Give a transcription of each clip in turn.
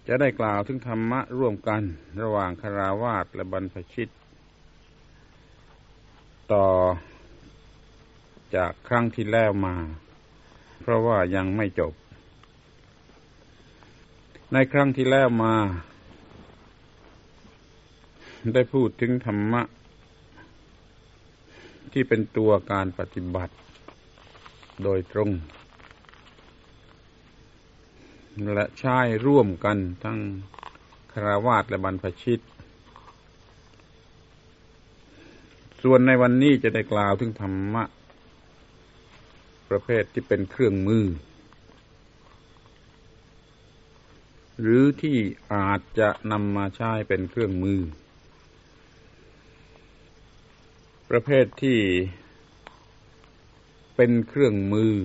จะได้กล่าวถึงธรรมะร่วมกันระหว่างคฤหัสถ์และบรรพชิตต่อจากครั้งที่แล้วมาเพราะว่ายังไม่จบในครั้งที่แล้วมาได้พูดถึงธรรมะที่เป็นตัวการปฏิบัติโดยตรงและใช้ร่วมกันทั้งคฤหัสถ์และบรรพชิตส่วนในวันนี้จะได้กล่าวถึงธรรมะประเภทที่เป็นเครื่องมือหรือที่อาจจะนำมาใช้เป็นเครื่องมือประเภทที่เป็นเครื่องมือ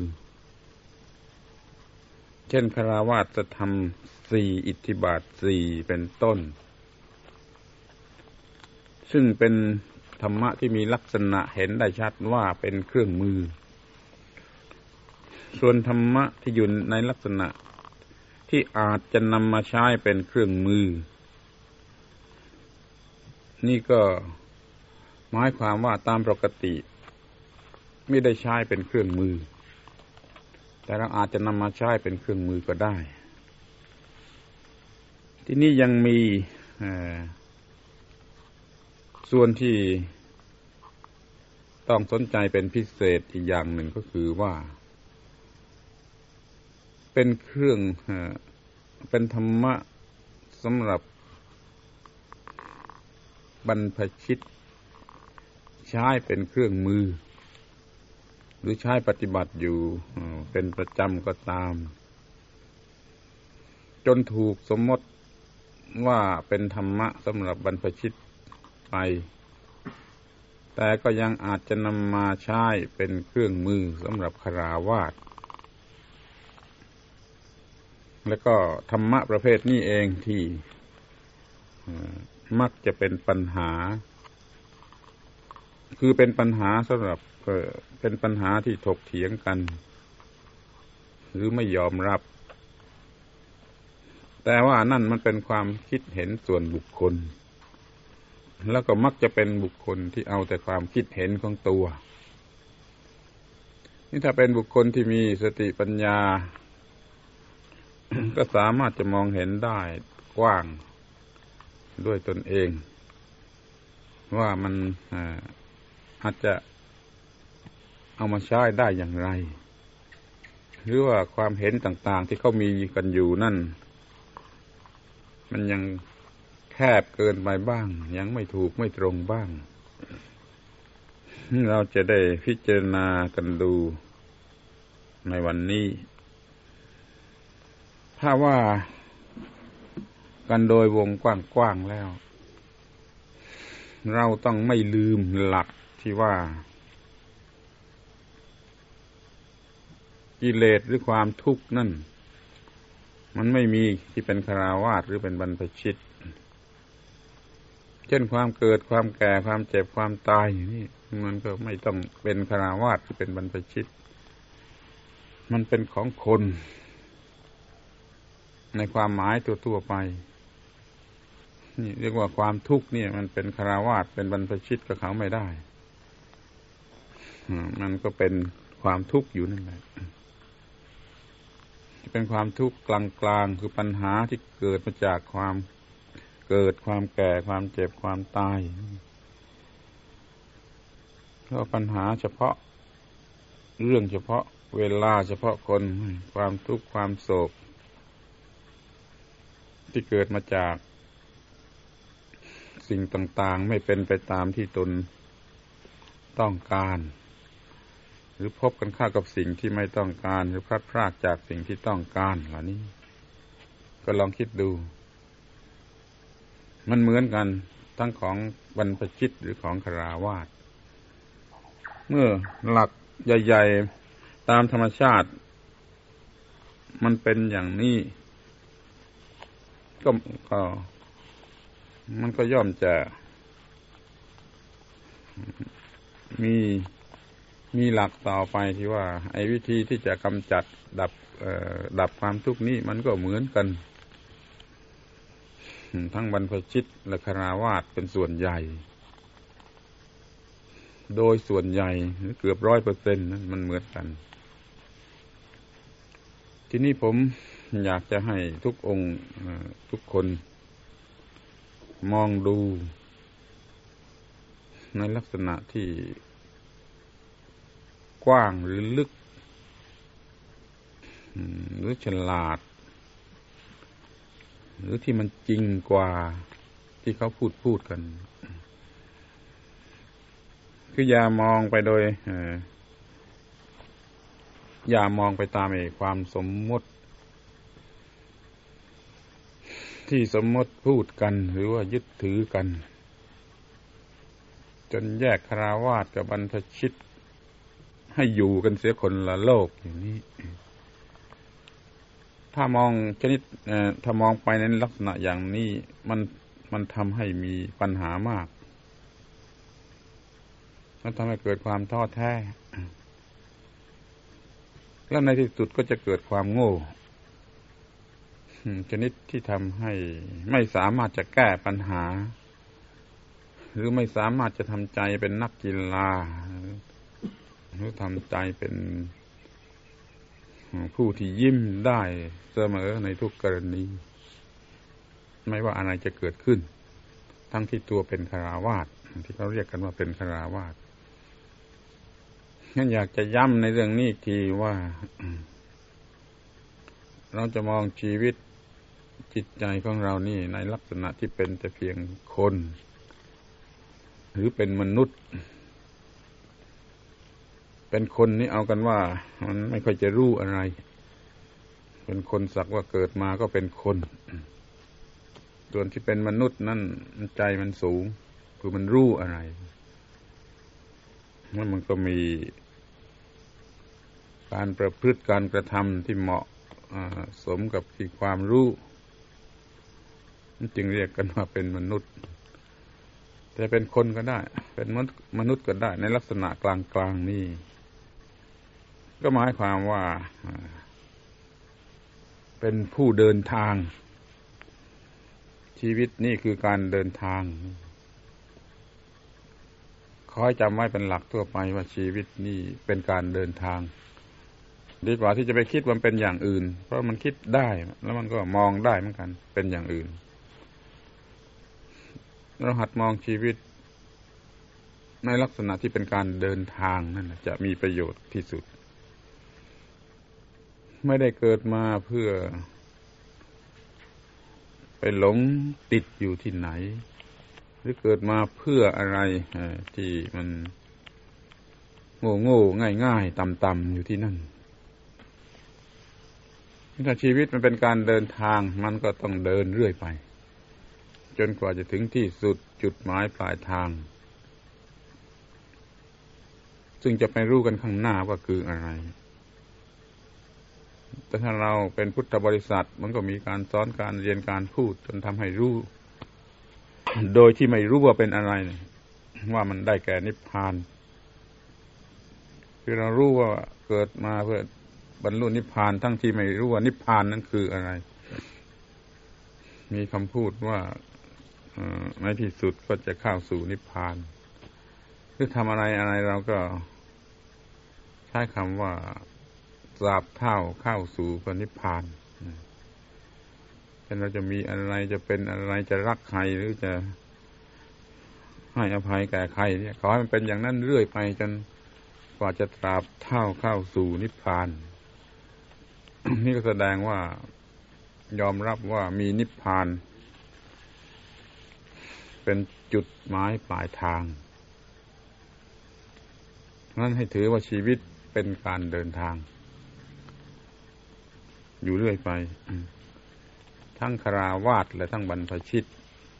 เช่นคฤหัสถธรรม4อิทธิบาท4เป็นต้นซึ่งเป็นธรรมะที่มีลักษณะเห็นได้ชัดว่าเป็นเครื่องมือส่วนธรรมะที่อยู่ในลักษณะที่อาจจะนำมาใช้เป็นเครื่องมือนี่ก็หมายความว่าตามปกติไม่ได้ใช้เป็นเครื่องมือแต่เราอาจจะนำมาใช้เป็นเครื่องมือก็ได้ที่นี่ยังมีส่วนที่ต้องสนใจเป็นพิเศษอีกอย่างหนึ่งก็คือว่าเป็นเครื่องเป็นธรรมะสำหรับบรรพชิตใช้เป็นเครื่องมือหรือใช้ปฏิบัติอยู่เป็นประจำก็ตามจนถูกสมมติว่าเป็นธรรมะสำหรับบรรพชิตไปแต่ก็ยังอาจจะนำมาใช้เป็นเครื่องมือสำหรับคฤหัสถ์แล้วก็ธรรมะประเภทนี้เองที่มักจะเป็นปัญหาคือเป็นปัญหาสำหรับเป็นปัญหาที่ถกเถียงกันหรือไม่ยอมรับแต่ว่านั่นมันเป็นความคิดเห็นส่วนบุคคลแล้วก็มักจะเป็นบุคคลที่เอาแต่ความคิดเห็นของตัวนี่ถ้าเป็นบุคคลที่มีสติปัญญา ก็สามารถจะมองเห็นได้กว้างด้วยตนเองว่ามันอาจจะเอามาใช้ได้อย่างไรหรือว่าความเห็นต่างๆที่เขามีกันอยู่นั่นมันยังแคบเกินไปบ้างยังไม่ถูกไม่ตรงบ้างเราจะได้พิจารณากันดูในวันนี้ถ้าว่ากันโดยวงกว้างๆแล้วเราต้องไม่ลืมหลักที่ว่ากิเลสหรือความทุกข์นั่นมันไม่มีที่เป็นคฤหัสถ์หรือเป็นบรรพชิตเช่นความเกิดความแก่ความเจ็บความตายอย่างนี้มันก็ไม่ต้องเป็นคฤหัสถ์หรือเป็นบรรพชิตมันเป็นของคนในความหมายทั่วๆไปนี่เรียกว่าความทุกข์เนี่ยมันเป็นคฤหัสถ์เป็นบรรพชิตกับเขาไม่ได้มันก็เป็นความทุกข์อยู่นั่นแหละเป็นความทุกข์กลางๆคือปัญหาที่เกิดมาจากความเกิดความแก่ความเจ็บความตายก็ปัญหาเฉพาะเรื่องเฉพาะเวลาเฉพาะคนความทุกข์ความโศกที่เกิดมาจากสิ่งต่างๆไม่เป็นไปตามที่ตนต้องการหรือพบกันข้ากับสิ่งที่ไม่ต้องการหรือพลัดพรากจากสิ่งที่ต้องการเหล่านี้ก็ลองคิดดูมันเหมือนกันทั้งของบรรพชิตหรือของคฤหัสถ์เมื่อหลักใหญ่ๆตามธรรมชาติมันเป็นอย่างนี้ก็มันก็ย่อมจะมีหลักต่อไปที่ว่าไอ้วิธีที่จะกำจัดดับความทุกข์นี้มันก็เหมือนกันทั้งบรรพชิตและฆราวาสเป็นส่วนใหญ่โดยส่วนใหญ่เกือบ100%นั้นมันเหมือนกันทีนี้ผมอยากจะให้ทุกองค์ทุกคนมองดูในลักษณะที่กว้างหรือลึกหรือฉลาดหรือที่มันจริงกว่าที่เขาพูดกันคืออย่ามองไปโดยอย่ามองไปตามความสมมติที่สมมติพูดกันหรือว่ายึดถือกันจนแยกฆราวาสกับบรรพชิตให้อยู่กันเสียคนละโลกอย่างนี้ถ้ามองถ้ามองไปในลักษณะอย่างนี้มันทำให้มีปัญหามากมันทำให้เกิดความท้อแท้แล้วในที่สุดก็จะเกิดความโง่ชนิดที่ทำให้ไม่สามารถจะแก้ปัญหาหรือไม่สามารถจะทำใจเป็นนักกีฬาหรือทำใจเป็นผู้ที่ยิ้มได้เสมอในทุกกรณีไม่ว่าอะไรจะเกิดขึ้นทั้งที่ตัวเป็นฆราวาสที่เขาเรียกกันว่าเป็นฆราวาสงั้นอยากจะย้ำในเรื่องนี้อีกทีว่าเราจะมองชีวิตจิตใจของเรานี่ในลักษณะที่เป็นแต่เพียงคนหรือเป็นมนุษย์เป็นคนนี่เอากันว่ามันไม่ค่อยจะรู้อะไรเป็นคนสักว่าเกิดมาก็เป็นคนส่วนที่เป็นมนุษย์นั่นใจมันสูงคือมันรู้อะไรแล้วมันก็มีการประพฤติการกระทำที่เหมาะสมกับที่ความรู้จึงเรียกกันว่าเป็นมนุษย์แต่เป็นคนก็ได้เป็นมนุษย์ก็ได้ในลักษณะกลางๆนี่ก็หมายความว่าเป็นผู้เดินทางชีวิตนี่คือการเดินทางขอให้จำไว้เป็นหลักทั่วไปว่าชีวิตนี่เป็นการเดินทางดีกว่าที่จะไปคิดว่าเป็นอย่างอื่นเพราะมันคิดได้แล้วมันก็มองได้เหมือนกันเป็นอย่างอื่นเราหัดมองชีวิตในลักษณะที่เป็นการเดินทางนั่นจะมีประโยชน์ที่สุดไม่ได้เกิดมาเพื่อไปหลงติดอยู่ที่ไหนหรือเกิดมาเพื่ออะไรที่มันโง่ง่ายต่ำอยู่ที่นั่นถ้าชีวิตมันเป็นการเดินทางมันก็ต้องเดินเรื่อยไปจนกว่าจะถึงที่สุดจุดหมายปลายทางซึ่งจะไปรู้กันข้างหน้าว่าคืออะไรแต่ถ้าเราเป็นพุทธบริษัทมันก็มีการสอนการเรียนการพูดจนทำให้รู้โดยที่ไม่รู้ว่าเป็นอะไรว่ามันได้แก่นิพพานคือเรารู้ว่าเกิดมาเพื่อบรรลุนิพพานทั้งที่ไม่รู้ว่านิพพานนั้นคืออะไรมีคำพูดว่าในที่สุดก็จะเข้าสู่นิพพานคือทำอะไรเราก็ใช้คำว่าตราบเท่าเข้าสู่พระนิพพานเราจะมีอะไรจะเป็นอะไรจะรักใครหรือจะให้อภัยแก่ใครเนี่ยขอให้มันเป็นอย่างนั้นเรื่อยไปจนกว่าจะตราบเท่าเข้าสู่นิพพาน นี่ก็แสดงว่ายอมรับว่ามีนิพพานเป็นจุดหมายปลายทางนั้นให้ถือว่าชีวิตเป็นการเดินทางอยู่เรื่อยไปทั้งฆราวาสและทั้งบรรพชิต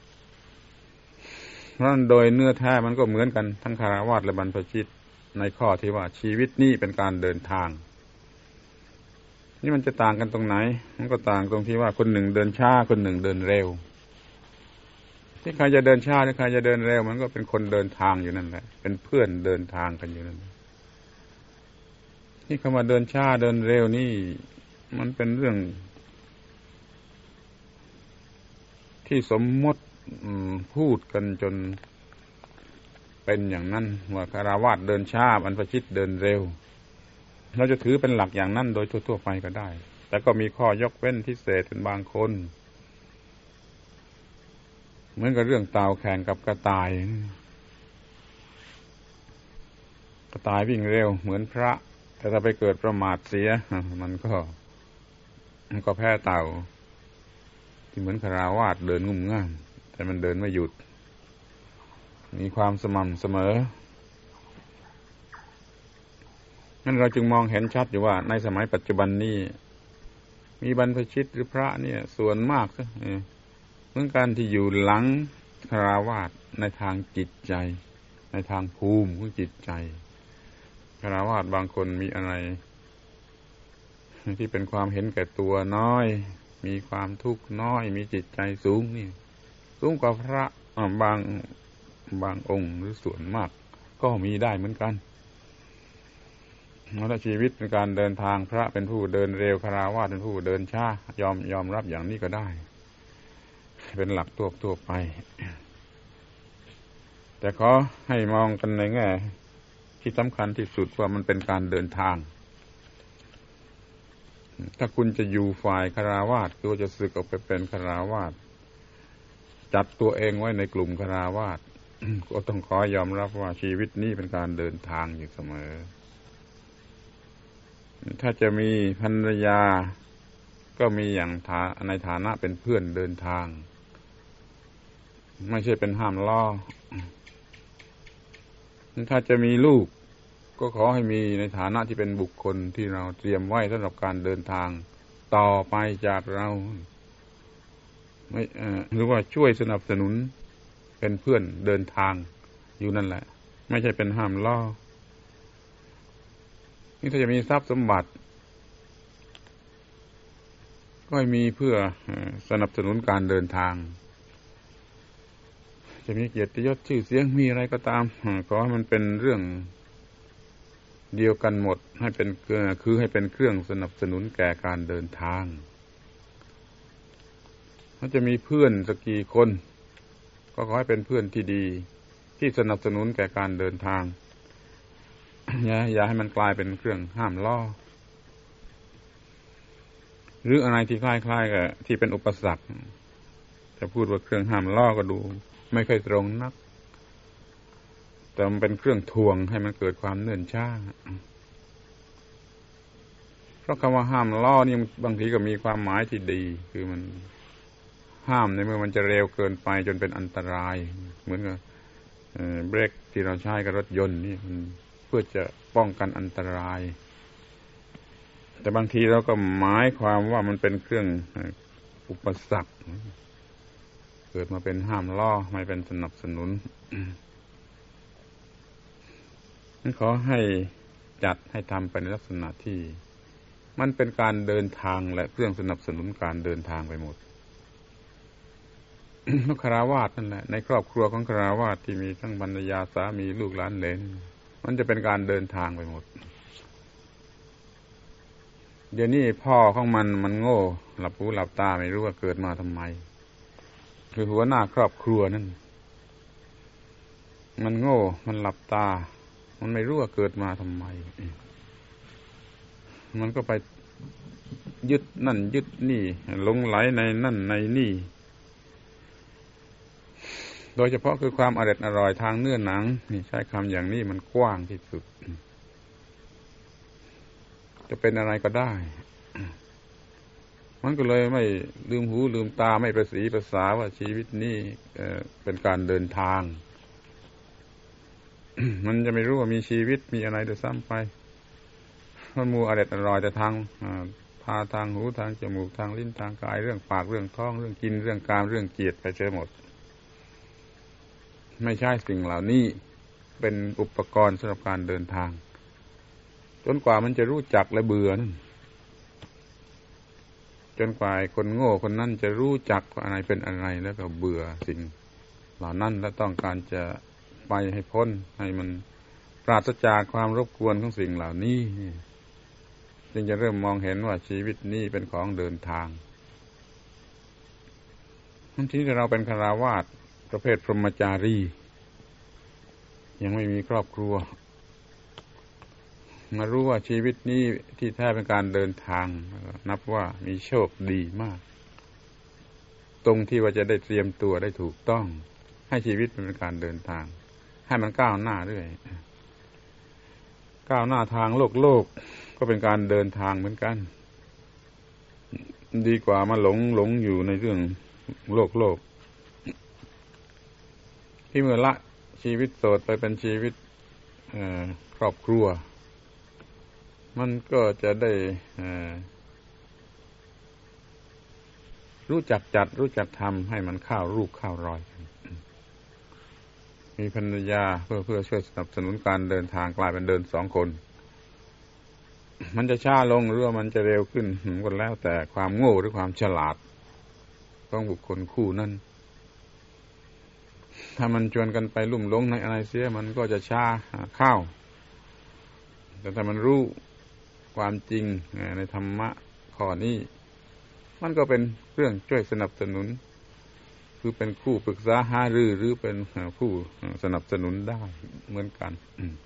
เพราะโดยเนื้อแท้มันก็เหมือนกันทั้งฆราวาสและบรรพชิตในข้อที่ว่าชีวิตนี้เป็นการเดินทางนี่มันจะต่างกันตรงไหนมันก็ต่างตรงที่ว่าคนหนึ่งเดินช้าคนหนึ่งเดินเร็วที่ใครจะเดินช้าหรือใครจะเดินเร็วมันก็เป็นคนเดินทางอยู่นั่นแหละเป็นเพื่อนเดินทางกันอยู่นั่นที่คำว่าเดินช้าเดินเร็วนี่มันเป็นเรื่องที่ที่สมมติพูดกันจนเป็นอย่างนั้นว่าคฤหัสถ์เดินช้าบรรพชิตเดินเร็วเราจะถือเป็นหลักอย่างนั้นโดยทั่วๆไปก็ได้แต่ก็มีข้อยกเว้นพิเศษเป็นบางคนเหมือนกับเรื่องเต่าแข่งกับกระต่ายวิ่งเร็วเหมือนพระแต่ถ้าไปเกิดประมาทเสียมันก็แพ้เต่าที่เหมือนคฤหัสถ์เดินงุ่มง่ามแต่มันเดินไม่หยุดมีความสม่ำเสมอนั่นเราจึงมองเห็นชัดอยู่ว่าในสมัยปัจจุบันนี้มีบรรพชิตหรือพระเนี่ยส่วนมากเหมือนกันที่อยู่หลังคฤหัสถ์ในทางจิตใจในทางภูมิของจิตใจคฤหัสถ์บางคนมีอะไรที่เป็นความเห็นแก่ตัวน้อยมีความทุกข์น้อยมีจิตใจสูงนี่สูงกว่าพระบางองค์หรือส่วนมากก็มีได้เหมือนกันแล้วชีวิตในการเดินทางพระเป็นผู้เดินเร็วคฤหัสถ์เป็นผู้เดินช้ายอมรับอย่างนี้ก็ได้เป็นหลักทั่วไปแต่ขอให้มองกันในแง่ที่สำคัญที่สุดว่ามันเป็นการเดินทางถ้าคุณจะอยู่ฝ่ายคฤหัสถ์คือจะสึกออกไปเป็นคฤหัสถ์จัดตัวเองไว้ในกลุ่มคฤหัสถ์ก็ต้องขอยอมรับว่าชีวิตนี้เป็นการเดินทางอยู่เสมอถ้าจะมีภรรยาก็มีอย่างในฐานะเป็นเพื่อนเดินทางไม่ใช่เป็นห้ามล้อถ้าจะมีลูกก็ขอให้มีในฐานะที่เป็นบุคคลที่เราเตรียมไว้สำหรับการเดินทางต่อไปจากเราไม่หรือว่าช่วยสนับสนุนเป็นเพื่อนเดินทางอยู่นั่นแหละไม่ใช่เป็นห้ามล้อนี่ถ้าจะมีทรัพย์สมบัติก็ให้มีเพื่อสนับสนุนการเดินทางจะมีเกียรติยศชื่อเสียงมีอะไรก็ตามขอให้มันเป็นเรื่องเดียวกันหมดให้เป็นคือให้เป็นเครื่องสนับสนุนแก่การเดินทางถ้าจะมีเพื่อนสักกี่คนก็ขอให้เป็นเพื่อนที่ดีที่สนับสนุนแก่การเดินทางอย่าให้มันกลายเป็นเครื่องห้ามล้อหรืออะไรที่คล้ายๆกับที่เป็นอุปสรรคจะพูดว่าเครื่องห้ามล้อก็ดูไม่ค่อยตรงนักแต่มันเป็นเครื่องทวงให้มันเกิดความเนื่นช้าเพราะคำว่าห้ามล้อนี่บางทีก็มีความหมายที่ดีคือมันห้ามในเมื่อมันจะเร็วเกินไปจนเป็นอันตรายเหมือนกับเบรกที่เราใช้กับรถยนต์นี่มันเพื่อจะป้องกันอันตรายแต่บางทีเราก็หมายความว่ามันเป็นเครื่องอุปสรรคเกิดมาเป็นห้ามล้อไม่เป็นสนับสนุนนั้นขอให้จัดให้ทำไปในลักษณะที่มันเป็นการเดินทางและเครื่องสนับสนุนการเดินทางไปหมดนักคฤหัสถ์นั่นแหละในครอบครัวของคฤหัสถ์ที่มีทั้งภรรยาสามีลูกหลานเหลนมันจะเป็นการเดินทางไปหมดเดี๋ยวนี้พ่อของมันโง่หลับหูหลับตาไม่รู้ว่าเกิดมาทำไมคือหัวหน้าครอบครัวนั่นมันโง่มันหลับตามันไม่รู้ว่าเกิดมาทำไมมันก็ไปยึดนั่นยึดนี่หลงไหลในนั่นในนี่โดยเฉพาะคือความอร่อยทางเนื้อหนังนี่ใช้คำอย่างนี้มันกว้างที่สุดจะเป็นอะไรก็ได้มันก็เลยไม่ลืมหูลืมตาไม่ประสีภาษาว่าชีวิตนี้เป็นการเดินทาง มันจะไม่รู้ว่ามีชีวิตมีอะไรโดยซ้ำไปมันมัวอร่อยแต่ทางทางหูทางจมูกทางลิ้นทางกายเรื่องปากเรื่องท้องเรื่องกินเรื่องกามเรื่องเกียรติไปเสียหมดไม่ใช่สิ่งเหล่านี้เป็นอุปกรณ์สำหรับการเดินทางจนกว่ามันจะรู้จักและเบื่อนั่นจนกว่าคนโง่คนนั้นจะรู้จักว่าอะไรเป็นอะไรแล้วก็เบื่อสิ่งเหล่านั้นและต้องการจะไปให้พ้นให้มันปราศจากความรบกวนของสิ่งเหล่านี้จึงจะเริ่มมองเห็นว่าชีวิตนี้เป็นของเดินทางบางทีเราเป็นฆราวาสประเภทพรหมจารียังไม่มีครอบครัวมารู้ว่าชีวิตนี้ที่แท้เป็นการเดินทางนับว่ามีโชคดีมากตรงที่ว่าจะได้เตรียมตัวได้ถูกต้องให้ชีวิตเป็นการเดินทางให้มันก้าวหน้าเรื่อยก้าวหน้าทางโลกก็เป็นการเดินทางเหมือนกันดีกว่ามาหลงอยู่ในเรื่องโลกที่เมื่อละชีวิตโสดไปเป็นชีวิตครอบครัวมันก็จะได้รู้จักจัดรู้จักทำให้มันเข้ารูปเข้ารอยมีภรรยาเพื่อช่วยสนับสนุนการเดินทางกลายเป็นเดินสองคนมันจะช้าลงหรือว่ามันจะเร็วขึ้นก็แล้วแต่ความโง่หรือความฉลาดของบุคคลคู่นั้นถ้ามันชวนกันไปลุ่มหลงในอะไรเสียมันก็จะช้าเข้าแต่ถ้ามันรู้ความจริงในธรรมะข้อนี้มันก็เป็นเรื่องช่วยสนับสนุนคือเป็นคู่ปรึกษาหารือหรือเป็นผู้สนับสนุนได้เหมือนกัน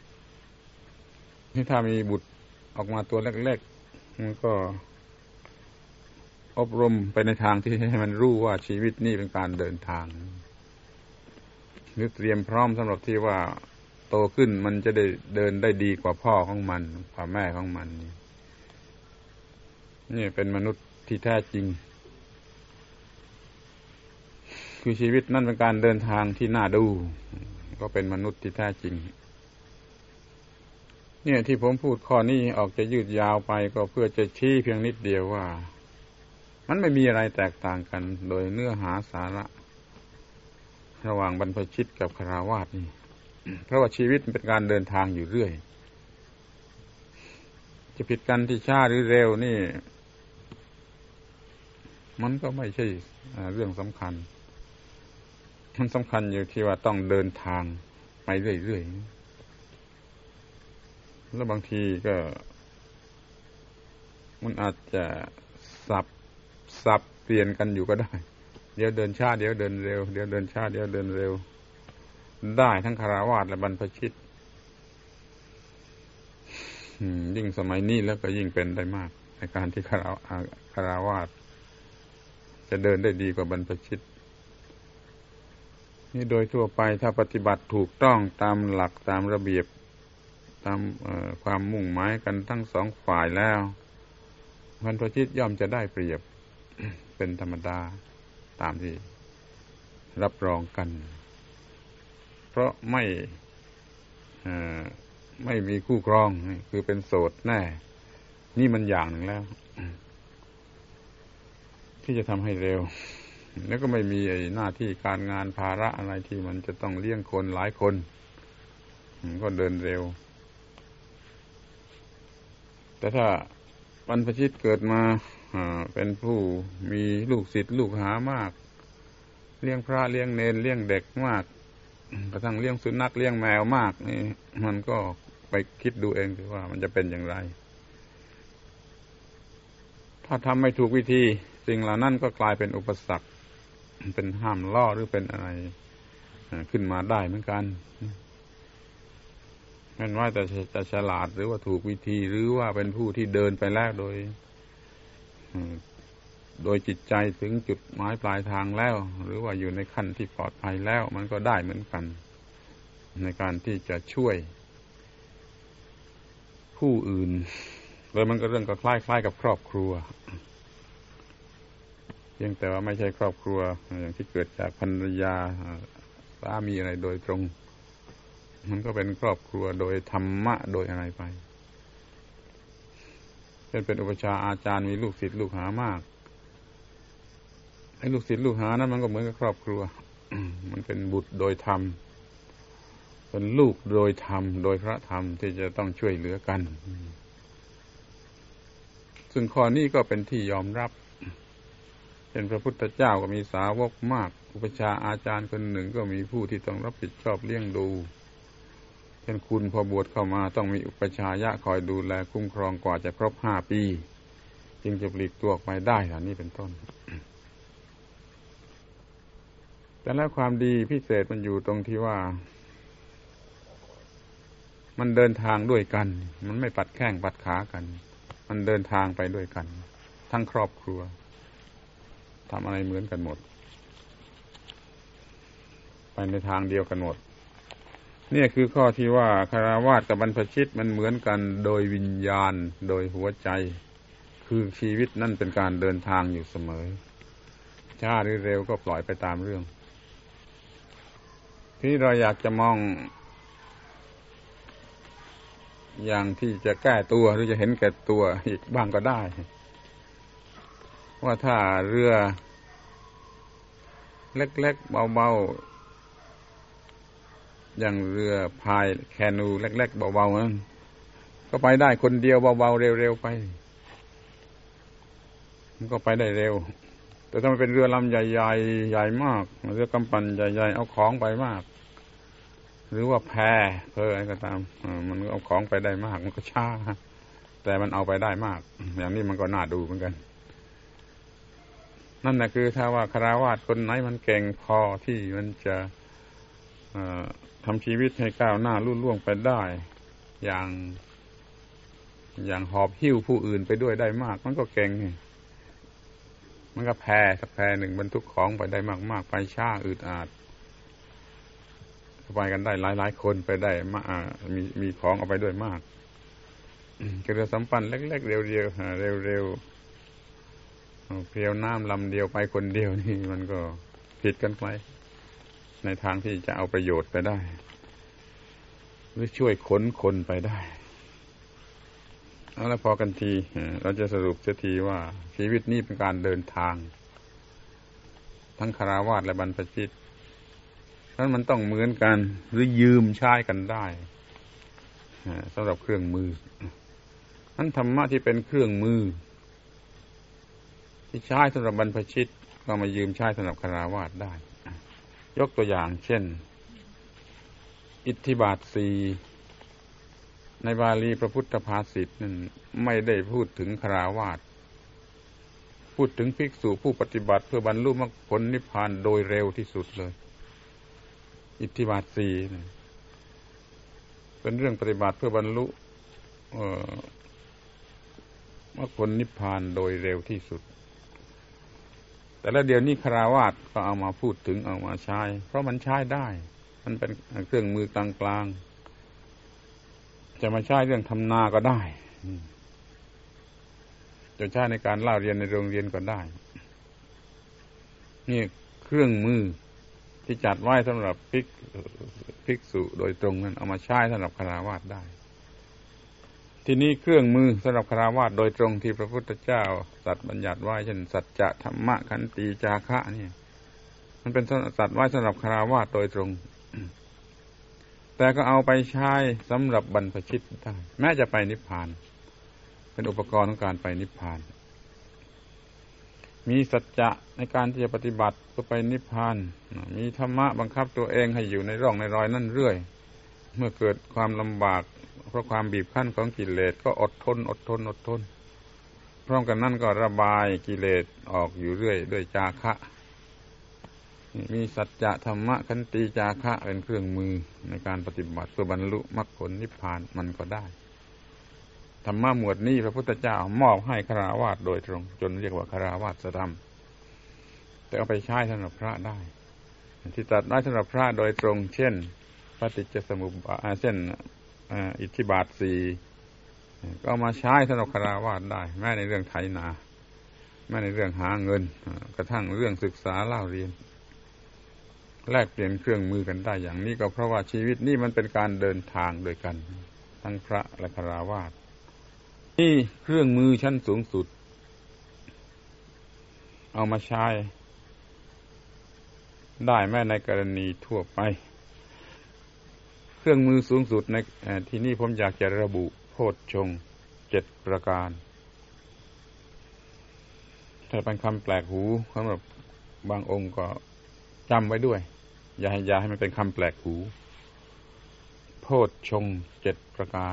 นี่ถ้ามีบุตรออกมาตัวเล็กๆมันก็อบรมไปในทางที่ให้มันรู้ว่าชีวิตนี้เป็นการเดินทางหรือเตรียมพร้อมสำหรับที่ว่าโตขึ้นมันจะได้เดินได้ดีกว่าพ่อของมันกว่าแม่ของมันนี่เป็นมนุษย์ที่แท้จริงคือชีวิตนั่นเป็นการเดินทางที่น่าดูก็เป็นมนุษย์ที่แท้จริงเนี่ยที่ผมพูดข้อนี้ออกจะยืดยาวไปก็เพื่อจะชี้เพียงนิดเดียวว่ามันไม่มีอะไรแตกต่างกันโดยเนื้อหาสาระระหว่างบรรพชิตกับฆราวาสนี่เพราะว่าชีวิตเป็นการเดินทางอยู่เรื่อยจะผิดกันที่ช้าหรือเร็วนี่มันก็ไม่ใช่เรื่องสำคัญมันสำคัญอยู่ที่ว่าต้องเดินทางไปเรื่อยๆแล้วบางทีก็มันอาจจะสับเปลี่ยนกันอยู่ก็ได้เดี๋ยวเดินช้าเดี๋ยวเดินเร็วเดี๋ยวเดินช้าเดี๋ยวเดินเร็วได้ทั้งฆราวาสและบรรพชิตยิ่งสมัยนี้แล้วก็ยิ่งเป็นได้มากในการที่ฆราวาสจะเดินได้ดีกว่าบรรพชิตนี่โดยทั่วไปถ้าปฏิบัติถูกต้องตามหลักตามระเบียบตามความมุ่งหมายกันทั้งสองฝ่ายแล้วบรรพชิตย่อมจะได้เปรียบ เป็นธรรมดาตามที่รับรองกันเพราะไม่มีคู่ครองคือเป็นโสดแน่นี่มันอย่างหนึ่งแล้วที่จะทำให้เร็วแล้วก็ไม่มีหน้าที่การงานภาระอะไรที่มันจะต้องเลี้ยงคนหลายคนก็เดินเร็วแต่ถ้าบรรพชิตเกิดมาเป็นผู้มีลูกศิษย์ลูกหามากเลี้ยงพระเลี้ยงเณรเลี้ยงเด็กมากกระทั่งเลี้ยงสุนัขเลี้ยงแมวมากนี่มันก็ไปคิดดูเองสิว่ามันจะเป็นอย่างไรถ้าทำไม่ถูกวิธีสิ่งเหล่านั้นก็กลายเป็นอุปสรรคเป็นห้ามล่อหรือเป็นอะไรขึ้นมาได้เหมือนกันแม้ว่าจะฉลาดหรือว่าถูกวิธีหรือว่าเป็นผู้ที่เดินไปแล้วโดยจิตใจถึงจุดหมายปลายทางแล้วหรือว่าอยู่ในขั้นที่ปลอดภัยแล้วมันก็ได้เหมือนกันในการที่จะช่วยผู้อื่นเลยมันก็เรื่องก็คล้ายๆกับครอบครัวเพียงแต่ว่าไม่ใช่ครอบครัวอย่างที่เกิดจากภรรยาสามีอะไรโดยตรงมันก็เป็นครอบครัวโดยธรรมะโดยอะไรไปเป็นอุปชาอาจารย์มีลูกศิษย์ลูกหามากไอ้ลูกศิษย์ลูกหานั้นมันก็เหมือนกับครอบครัว มันเป็นบุตรโดยธรรมเป็นลูกโดยธรรมโดยพระธรรมที่จะต้องช่วยเหลือกันซึ่งข้อนี้ก็เป็นที่ยอมรับเป็นพระพุทธเจ้าก็มีสาวกมากอุปชาอาจารย์คนหนึ่งก็มีผู้ที่ต้องรับผิดชอบเลี้ยงดูเช่นคุณพอบวชเข้ามาต้องมีอุปชายะคอยดูแลคุ้มครองกว่าจะครบ5 ปีจึงจะปลีกตัวออกไปได้อันนี้เป็นต้นแต่แล้วความดีพิเศษมันอยู่ตรงที่ว่ามันเดินทางด้วยกันมันไม่ปัดแข้งปัดขากันมันเดินทางไปด้วยกันทั้งครอบครัวทำอะไรเหมือนกันหมดไปในทางเดียวกันหมดนี่คือข้อที่ว่าคฤหัสถ์กับบรรพชิตมันเหมือนกันโดยวิญญาณโดยหัวใจคือชีวิตนั่นเป็นการเดินทางอยู่เสมอช้าหรือเร็วก็ปล่อยไปตามเรื่องที่เราอยากจะมองอย่างที่จะแก้ตัวหรือจะเห็นแก่ตัวอีกบ้างก็ได้ว่าถ้าเรือเล็กๆเบาๆอย่างเรือพายแคนูเล็กๆเบาๆนั้นก็ไปได้คนเดียวเบาๆเร็วๆไปมันก็ไปได้เร็วแต่ถ้ามันเป็นเรือลำใหญ่ๆใหญ่มากเรือกำปั้นใหญ่ๆเอาของไปมากหรือว่าแพอะไรก็ตามมันเอาของไปได้มากมันก็ช้าแต่มันเอาไปได้มากอย่างนี้มันก็น่าดูเหมือนกันนั่นนะคือถ้าว่าคฤหัสถ์คนไหนมันเก่งพอที่มันจะทำชีวิตให้ก้าวหน้ารุ่งเรืองไปได้อย่างหอบหิ้วผู้อื่นไปด้วยได้มากมันก็เก่งมันก็สักแพหนึ่งบรรทุกของไปได้มากๆไปช้าอึดอัดไปกันได้หลายๆคนไปได้มีของเอาไปด้วยมากเรือสำปันเล็กๆเร็วๆเร็วๆเพียวน้ำลำเดียวไปคนเดียวนี่มันก็ผิดกันไปในทางที่จะเอาประโยชน์ไปได้หรือช่วยขนคนไปได้เอาละพอกันทีเราจะสรุปเสียทีว่าชีวิตนี้เป็นการเดินทางทั้งคฤหัสถ์และบรรพชิตนั้นมันต้องเหมือนกันหรือยืมใช้กันได้สำหรับเครื่องมือนั้นธรรมะที่เป็นเครื่องมือที่ใช้สำหรับบรรพชิตก็มายืมใช้สำหรับคฤหัสถ์ได้ยกตัวอย่างเช่นอิทธิบาท4ในบาลีพระพุทธภาษิตนั้นไม่ได้พูดถึงคฤหัสถ์พูดถึงภิกษุผู้ปฏิบัติเพื่อบรรลุมรรคผลนิพพานโดยเร็วที่สุดเลยอิทธิบาท4เป็นเรื่องปฏิบัติเพื่อบรรลุมรรคผลนิพพานโดยเร็วที่สุดแต่ละเดี๋ยวนี้คฤหัสถ์ก็เอามาพูดถึงเอามาใช้เพราะมันใช้ได้มันเป็นเครื่องมือกลางๆจะมาใช้เรื่องทำนาก็ได้จะใช้ในการเล่าเรียนในโรงเรียนก็ได้นี่เครื่องมือที่จัดไว้สำหรับภิกษุโดยตรงนั้นเอามาใช้สำหรับคฤหัสถ์ได้ทีนี้เครื่องมือสำหรับคฤหัสถ์โดยตรงที่พระพุทธเจ้าตรัสบัญญัติไว้เช่นสัจจะธรรมะขันติจาคะนี่มันเป็นสัตว์ไว้สำหรับคฤหัสถ์โดยตรงแต่ก็เอาไปใช้สำหรับบรรพชิตได้แม้จะไปนิพพานเป็นอุปกรณ์ของการไปนิพพานมีสัจจะในการที่จะปฏิบัติเพื่อไปนิพพานมีธรรมะบังคับตัวเองให้อยู่ในร่องในรอยนั่นเรื่อยเมื่อเกิดความลำบากเพราะความบีบคั้นของกิเลสก็อดทนพร้อมกันนั้นก็ระบายกิเลสออกอยู่เรื่อยด้วยจาคะมีสัจจะธรรมะขันติจาคะเป็นเครื่องมือในการปฏิบัติเพื่อบรรลุมรรคผลนิพพานมันก็ได้ธรรมะหมวดนี้พระพุทธเจ้ามอบให้คฤหัสถ์โดยตรงจนเรียกว่าคฤหัสถธรรมแต่เอาไปใช้สำหรับพระได้ที่ตรัสไว้สำหรับพระโดยตรงเช่นปฏิจจสมุปบาทเช่นอิทธิบาท4ก็มาใช้สำหรับคฤหัสถ์ได้แม้ในเรื่องไถนาแม้ในเรื่องหาเงินกระทั่งเรื่องศึกษาเล่าเรียนแลกเปลี่ยนเครื่องมือกันได้อย่างนี้ก็เพราะว่าชีวิตนี้มันเป็นการเดินทางโดยกันทั้งพระและคฤหัสถ์นี่เครื่องมือชั้นสูงสุดเอามาใช้ได้แม้ในกรณีทั่วไปเครื่องมือสูงสุดในที่นี้ผมอยากจะระบุโพชฌงค์7ประการถ้าเป็นคำแปลกหูสำหรับบางองค์ก็จำไว้ด้วยอย่าให้มันเป็นคำแปลกหูโพชฌงค์7ประการ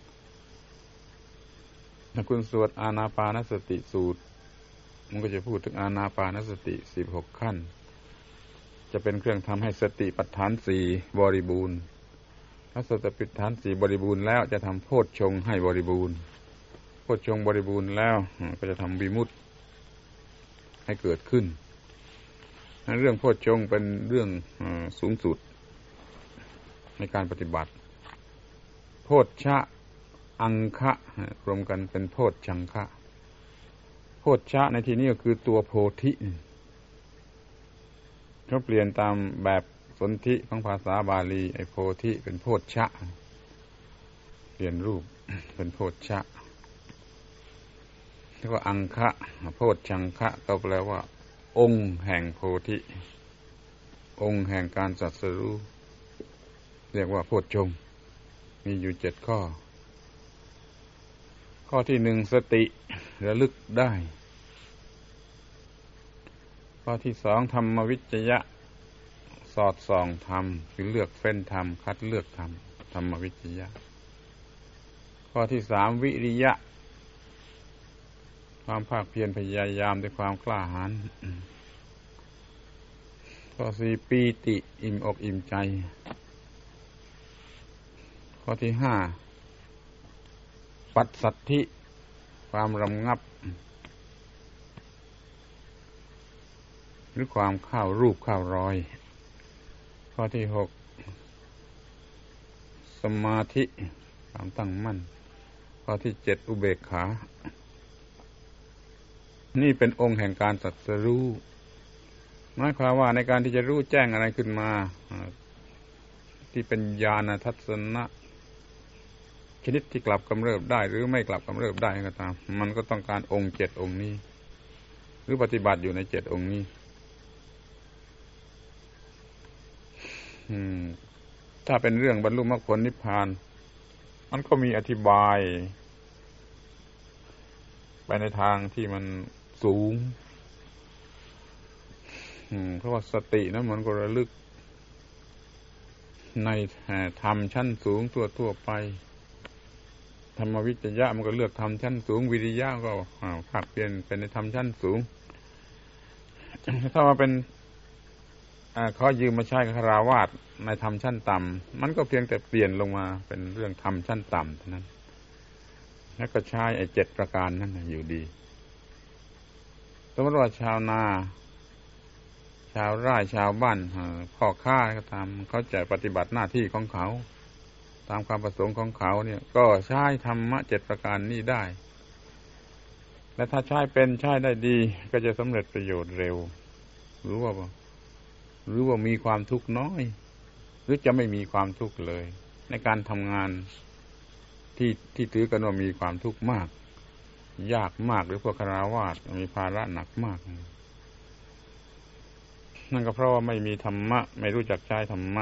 ถ้าคุณสวดอานาปานสติสูตรมันก็จะพูดถึงอานาปานสติ16ขั้นจะเป็นเครื่องทำให้สติปัฏฐานสี่บริบูรณ์ถ้าสติปัฏฐานสี่บริบูรณ์แล้วจะทำโพชฌงค์ให้บริบูรณ์โพชฌงค์บริบูรณ์แล้วก็จะทำวิมุตติให้เกิดขึ้นเรื่องโพชฌงค์เป็นเรื่องสูงสุดในการปฏิบัติโพชฌะอังคะรวมกันเป็นโพชฌังคะโพชฌะในที่นี้ก็คือตัวโพธิเขาเปลี่ยนตามแบบสนธิของภาษาบาลีไอ้โพธิเป็นโพชฌะเปลี่ยนรูปเป็นโพชฌะแล้วก็อังคะโพชฌังคะก็แปลว่าองค์แห่งโพธิองค์แห่งการตรัสรู้เรียกว่าโพชฌงค์มีอยู่7ข้อข้อที่1สติระลึกได้ข้อที่2ธรรมวิจยะสอดส่องธรรมคือเลือกเฟ้นธรรมคัดเลือกธรรมธรรมวิจยะข้อที่3วิริยะความภาคเพียรพยายามด้วยความกล้าหาญข้อ4ปีติอิ่มอกอิ่มใจข้อที่5ปัสสัทธิความรำงับหรือความเข้ารูปเข้ารอยข้อที่6สมาธิความตั้งมั่นข้อที่7อุเบกขานี่เป็นองค์แห่งการตรัสรู้หมายความว่าในการที่จะรู้แจ้งอะไรขึ้นมาที่เป็นญาณทัศนะชนิดที่กลับกำเริบได้หรือไม่กลับกำเริบได้ก็ตามมันก็ต้องการองค์7องค์นี้หรือปฏิบัติอยู่ใน7องค์นี้ถ้าเป็นเรื่องบรรลุมรรคผลนิพพานมันก็มีอธิบายไปในทางที่มันสูงเพราะว่าสตินั้นมันก็ระลึกในธรรมชั้นสูงทั่วไปธรรมวิจยะมันก็เลือกธรรมชั้นสูงวิริยะก็ภาคเพียรเป็นในธรรมชั้นสูงถ้าว่าเป็นขอยืมมาใช้กับฆราวาสในธรรมชั้นต่ำมันก็เพียงแต่เปลี่ยนลงมาเป็นเรื่องธรรมชั้นต่ำเท่านั้นแล้วก็ใช้ไอ้7ประการนั้นอยู่ดีสมมติว่าชาวนาชาวไร่ชาวบ้านพ่อค้าก็ตามเขาจะปฏิบัติหน้าที่ของเขาตามความประสงค์ของเขาเนี่ยก็ใช้ธรรมะ7ประการนี้ได้และถ้าใช้เป็นใช้ได้ดีก็จะสำเร็จประโยชน์เร็วหรือว่ามีความทุกข์น้อยหรือจะไม่มีความทุกข์เลยในการทำงานที่ถือกันว่ามีความทุกข์มากยากมากหรือพวกฆราวาสมีภาระหนักมากนั่นก็เพราะว่าไม่มีธรรมะไม่รู้จักใช้ธรรมะ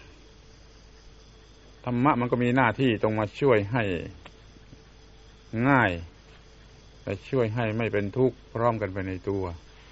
มันก็มีหน้าที่ตรงมาช่วยให้ง่ายแต่ช่วยให้ไม่เป็นทุกข์พร้อมกันไปในตัว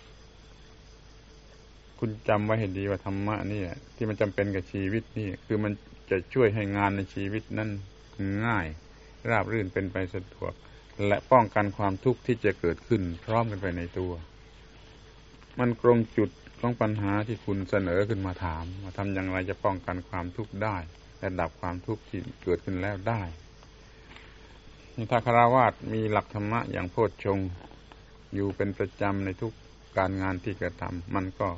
คุณจำไว้ให้ดีว่าธรรมะนี่ที่มันจำเป็นกับชีวิตนี่คือมันจะช่วยให้งานในชีวิตนั้นง่ายราบรื่นเป็นไปสะดวกและป้องกันความทุกข์ที่จะเกิดขึ้นพร้อมกันไปในตัวมันตรงจุดของปัญหาที่คุณเสนอขึ้นมาถามว่าทำอย่างไรจะป้องกันความทุกข์ได้และดับความทุกข์ที่เกิดขึ้นแล้วได้ถ้าฆราวาสมีหลักธรรมะอย่างโพชฌงค์อยู่เป็นประจำในทุกการงานที่กระทำมันก็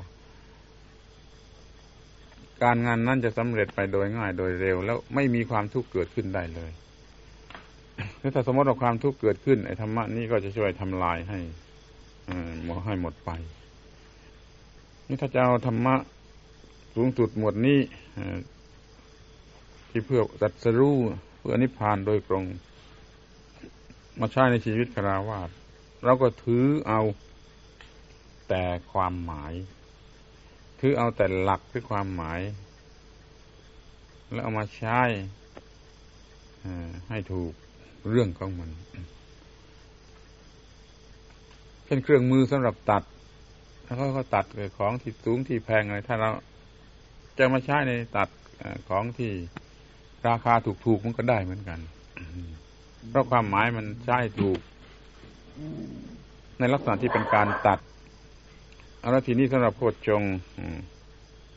การงานนั้นจะสำเร็จไปโดยง่ายโดยเร็วแล้วไม่มีความทุกข์เกิดขึ้นได้เลยถ้าสมมติว่าความทุกข์เกิดขึ้นไอ้ธรรมะนี้ก็จะช่วยทำลายให้หมดไปนี่ถ้าจะเอาธรรมะสูงสุดหมวดนี้ที่เพื่อตรัสรู้เพื่อนิพพานโดยตรงมาใช้ในชีวิตฆราวาสเราก็ถือเอาแต่ความหมายถือเอาแต่หลักคือความหมายแล้วเอามาใช้ให้ถูกเรื่องของมันเช่นเครื่องมือสำหรับตัดแล้วก็ตัดของที่สูงที่แพงอะไรถ้าเราจะมาใช้ในตัดของที่ราคาถูกๆมันก็ได้เหมือนกันเพราะความหมายมันใช้ถูกในลักษณะที่เป็นการตัดเอาละทีนี้สำหรับโพชฌงค์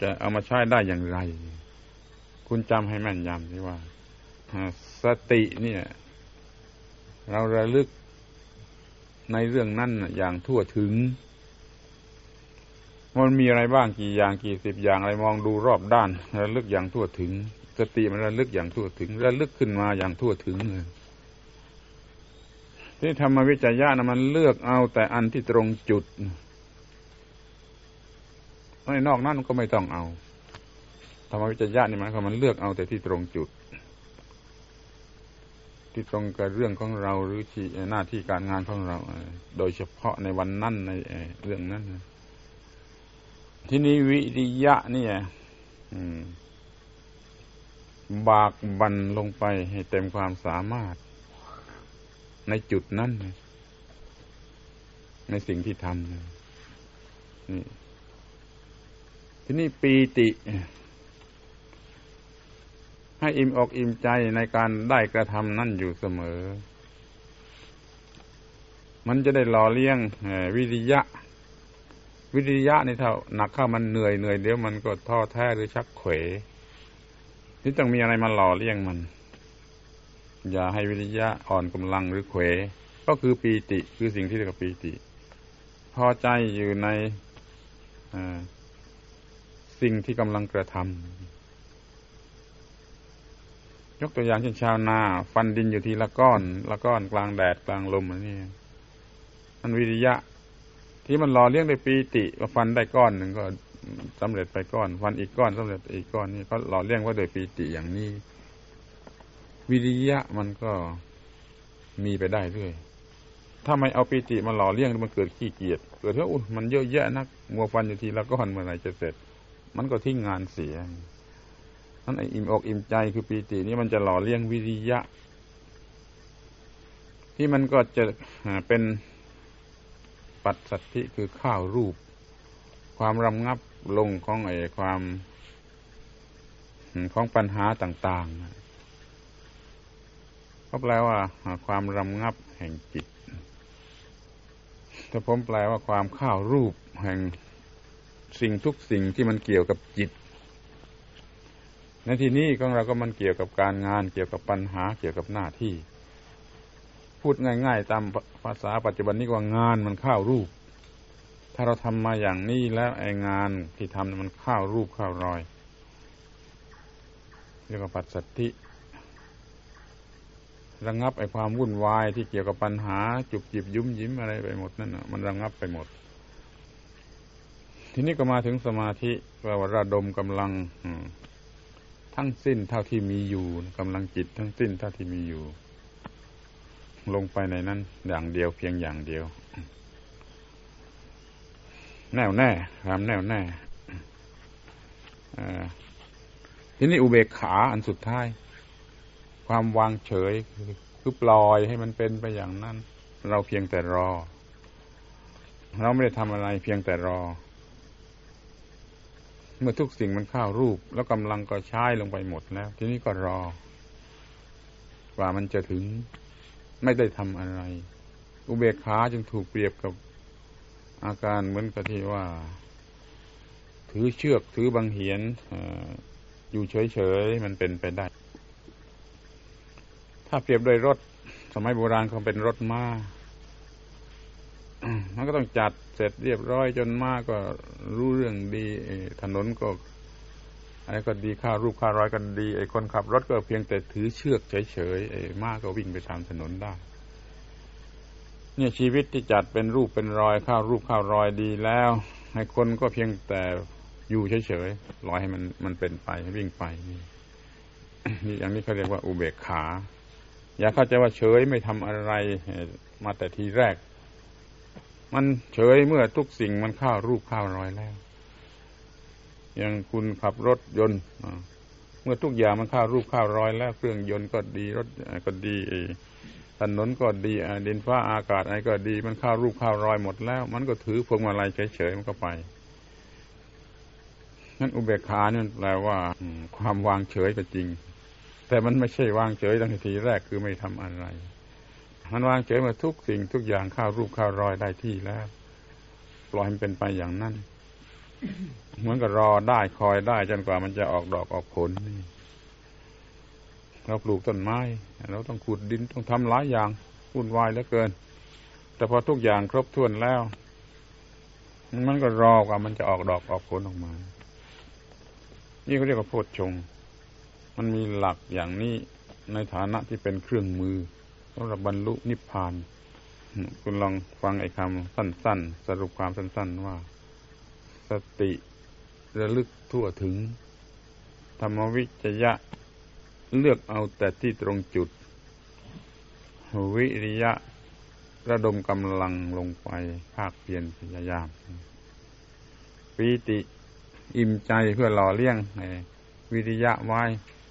จะเอามาใช้ได้อย่างไรคุณจำให้แม่นยำที่ว่าสติเนี่ยเราระลึกในเรื่องนั้นอย่างทั่วถึงมันมีอะไรบ้างกี่อย่างกี่สิบอย่างอะไรมองดูรอบด้านระลึกอย่างทั่วถึงสติมันระลึกอย่างทั่วถึงระลึกขึ้นมาอย่างทั่วถึงเลยที่ธรรมวิจยะนะมันเลือกเอาแต่อันที่ตรงจุดไอ้นอกนั้นก็ไม่ต้องเอาธรรมวิจยะนี่มันเลือกเอาแต่ที่ตรงจุดที่ตรงกับเรื่องของเราหรือที่หน้าที่การงานของเราโดยเฉพาะในวันนั้นในเรื่องนั้นที่นี้วิริยะนี่บากบั่นลงไปให้เต็มความสามารถในจุดนั้นในสิ่งที่ทำนี่ที่นี่ปีติให้อิ่มอกอิ่มใจในการได้กระทำนั่นอยู่เสมอมันจะได้หล่อเลี้ยงวิริยะนี่เท่าหนักเข้ามันเหนื่อยเดี๋ยวมันก็ท้อแท้หรือชักเขวนี่ต้องมีอะไรมาหล่อเลี้ยงมันอย่าให้วิริยะอ่อนกำลังหรือเขวก็คือปีติคือสิ่งที่เรียกว่าปีติพอใจอยู่ในสิ่งที่กำลังกระทำยกตัวอย่างเช่นชาวนาฟันดินอยู่ทีละก้อนกลางแดดกลางลมนี่มันวิริยะที่มันหล่อเลี้ยงด้วยปีติว่าฟันได้ก้อนหนึ่งก็สำเร็จไปก้อนฟันอีกก้อนสำเร็จอีกก้อนนี่ก็หล่อเลี้ยงว่าโดยปีติอย่างนี้วิริยะมันก็มีไปได้เรื่อยถ้าไม่เอาปีติมาหล่อเลี้ยงมันเกิดขี้เกียจเกิดว่ามันเยอะแยะนักมัวฟันอยู่ทีละก้อนเมื่อไหร่จะเสร็จมันก็ทิ้งงานเสียนั่นไอ้อิ่มอกอิ่มใจคือปีตินี้มันจะหล่อเลี้ยงวิริยะที่มันก็จะเป็นปัจสัทธิคือข้าวรูปความรำงับลงของความของปัญหาต่างๆก็แปลว่าความรำงับแห่งจิตถ้าผมแปลว่าความข้าวรูปแห่งสิ่งทุกสิ่งที่มันเกี่ยวกับจิตในที่นี้ของเราก็มันเกี่ยวกับการงานเกี่ยวกับปัญหาเกี่ยวกับหน้าที่พูดง่ายๆตามภาษาปัจจุบันนี้ว่างานมันเข้ารูปถ้าเราทำมาอย่างนี้แล้วไอ้งานที่ทำมันเข้ารูปเข้ารอยเรียกว่าปัจสัทธิระงับไอ้ความวุ่นวายที่เกี่ยวกับปัญหาจุบจิบยุ่มยิ้มอะไรไปหมดนั่นน่ะมันระงับไปหมดทีนี้ก็มาถึงสมาธิว่าระดมกำลังทั้งสิ้นเท่าที่มีอยู่กำลังจิตทั้งสิ้นเท่าที่มีอยู่ลงไปในนั้นอย่างเดียวเพียงอย่างเดียวแน่วแน่ความแน่วแน่ทีนี้อุเบกขาอันสุดท้ายความวางเฉยคือปล่อยให้มันเป็นไปอย่างนั้นเราเพียงแต่รอเราไม่ได้ทำอะไรเพียงแต่รอเมื่อทุกสิ่งมันเข้ารูปแล้วกำลังก็ใช้ลงไปหมดแล้วทีนี้ก็รอกว่ามันจะถึงไม่ได้ทำอะไรอุเบกขาจึงถูกเปรียบกับอาการเหมือนกับที่ว่าถือเชือกถือบังเหียนอยู่เฉยๆมันเป็นไปได้ถ้าเปรียบโดยรถสมัยโบราณเขาเป็นรถม้ามันก็ต้องจัดเสร็จเรียบร้อยจนม้าก็รู้เรื่องดีถนนก็อะไรก็ดีข้าวรูปข้าวร้อยกันดีไอ้คนขับรถก็เพียงแต่ถือเชือกเฉยๆไอ้ม้าก็วิ่งไปตามถนนได้เนี่ยชีวิตที่จัดเป็นรูปเป็นรอยข้าวรูปข้าวรอยดีแล้วให้คนก็เพียงแต่อยู่เฉยๆปล่อยให้มันเป็นไปให้วิ่งไปนี่อย่างนี้เขาเรียกว่าอุเบกขาอย่าเข้าใจว่าเฉยไม่ทำอะไรมาแต่ทีแรกมันเฉยเมื่อทุกสิ่งมันเข้ารูปเข้ารอยแล้วอย่างคุณขับรถยนต์เมื่อทุกอย่างมันเข้ารูปเข้ารอยแล้วเครื่องยนต์ก็ดีรถก็ดีถนนก็ดีดินฟ้าอากาศอะไรก็ดีมันเข้ารูปเข้ารอยหมดแล้วมันก็ถือพวงมาลัยเฉยๆมันก็ไปนั่นอุเบกขานี่แปลว่าความวางเฉยก็จริงแต่มันไม่ใช่วางเฉยตั้งแต่ทีแรกคือไม่ทำอะไรมันวางเฉยมาทุกสิ่งทุกอย่างเข้ารูปเข้ารอยได้ที่แล้วปล่อยมันเป็นไปอย่างนั้นเหมือนกับรอได้คอยได้จนกว่ามันจะออกดอกออกผลนี่เราปลูกต้นไม้เราต้องขุดดินต้องทำหลายอย่างวุ่นวายเหลือเกินแต่พอทุกอย่างครบถ้วนแล้วมันก็รอกว่ามันจะออกดอกออกผลออกมานี่เขาเรียกว่าโพชฌงค์มันมีหลักอย่างนี้ในฐานะที่เป็นเครื่องมือสำหรับบรรลุนิพพานคุณลองฟังไอ้คำสั้นๆสรุปความสั้นๆว่าสติระลึกทั่วถึงธรรมวิจยะเลือกเอาแต่ที่ตรงจุดวิริยะระดมกำลังลงไปภาคเพียรพยายามปีติอิ่มใจเพื่อหล่อเลี้ยงวิริยะไว้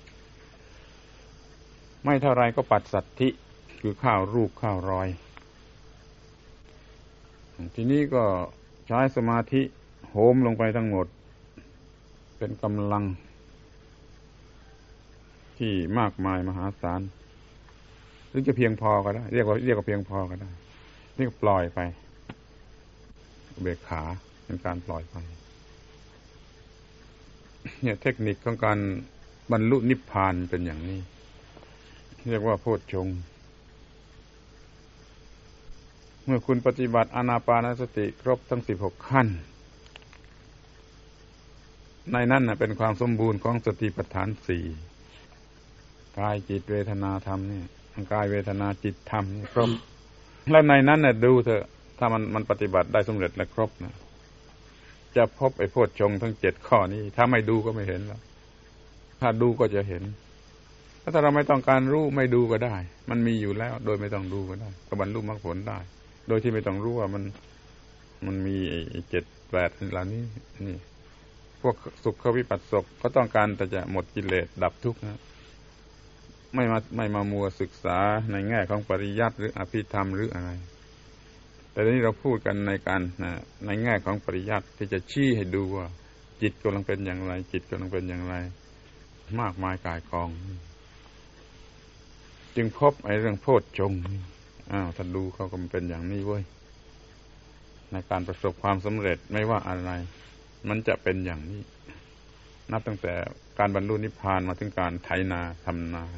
ไม่เท่าไรก็ปัสสัทธิคือข้าวรูปข้าวรอยทีนี้ก็ใช้สมาธิโหมลงไปทั้งหมดเป็นกำลังที่มากมายมหาศาลหรือจะเพียงพอก็ได้เรียกว่าเพียงพอก็ได้นี่ก็ปล่อยไปเบกขาเป็นการปล่อยไปเนี่ยเทคนิคของการบรรลุนิพพานเป็นอย่างนี้เรียกว่าโพชฌงค์เมื่อคุณปฏิบัติอานาปานสติครบทั้ง16ขั้นในนั้นน่ะเป็นความสมบูรณ์ของสติปัฏฐาน4กายจิตเวทนาธรรมนี่กายเวทนาจิตธรรมนี่ครบแล้วในนั้นน่ะดูเถอะถ้ามันปฏิบัติได้สำเร็จและครบนะจะพบไอ้โพชฌงค์ทั้ง7ข้อนี้ถ้าไม่ดูก็ไม่เห็นแล้วถ้าดูก็จะเห็นถ้าเราไม่ต้องการรู้ไม่ดูก็ได้มันมีอยู่แล้วโดยไม่ต้องดูก็ได้ก็บรรลุมรรคผลได้โดยที่ไม่ต้องรู้ว่ามันมี7-8เหล่านี้นี่พวกสุขวิปัสสกก็ต้องการแต่จะหมดกิเลสดับทุกข์นะไม่มามัวศึกษาในแง่ของปริยัติหรืออภิธรรมหรืออะไรแต่ทีนี้เราพูดกันในแง่ของปริยัติที่จะชี้ให้ดูว่าจิตกำลังเป็นอย่างไรจิตกำลังเป็นอย่างไรมากมายก่ายกองจึงพบไอ้เรื่องโพชฌงค์ถ้าดูเขาก็เป็นอย่างนี้เว้ยในการประสบความสำเร็จไม่ว่าอะไรมันจะเป็นอย่างนี้นับตั้งแต่การบรรลุนิพพานมาถึงการไถนาทำนา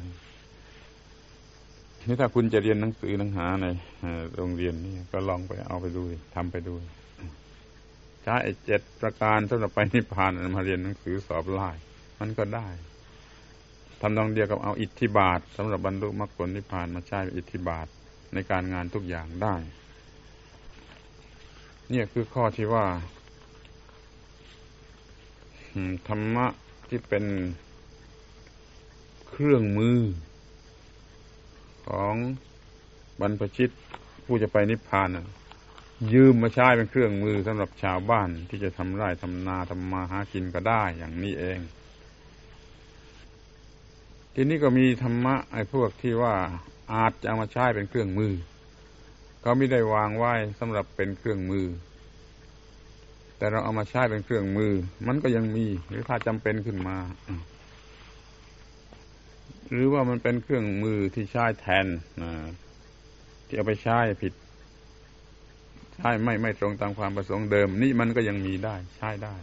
นี่ถ้าคุณจะเรียนหนังสือหนังหาในโรงเรียนนี่ก็ลองไปเอาไปดูทำไปดูใช้ไอ้7ประการสำหรับไปนิพพานมาเรียนหนังสือสอบไล่มันก็ได้ทำนองเดียวกับเอาอิทธิบาทสำหรับบรรลุมรรคผลนิพพานมาใช้อิทธิบาทในการงานทุกอย่างได้เนี่ยคือข้อที่ว่าธรรมะที่เป็นเครื่องมือของบรรพชิตผู้จะไปนิพพานยืมมาใช้เป็นเครื่องมือสำหรับชาวบ้านที่จะทำไร่ทำนาทำมาหากินก็ได้อย่างนี้เองทีนี้ก็มีธรรมะไอ้พวกที่ว่าอาจจะเอามาใช้เป็นเครื่องมือเขาไม่ได้วางไว้สำหรับเป็นเครื่องมือแต่เราเอามาใช้เป็นเครื่องมือมันก็ยังมีหรือถ้าจำเป็นขึ้นมาหรือว่ามันเป็นเครื่องมือที่ใช้แทนที่เอาไปใช้ผิดใช้ไม่ตรงตามความประสงค์เดิมนี่มันก็ยังมีได้ใช้ได้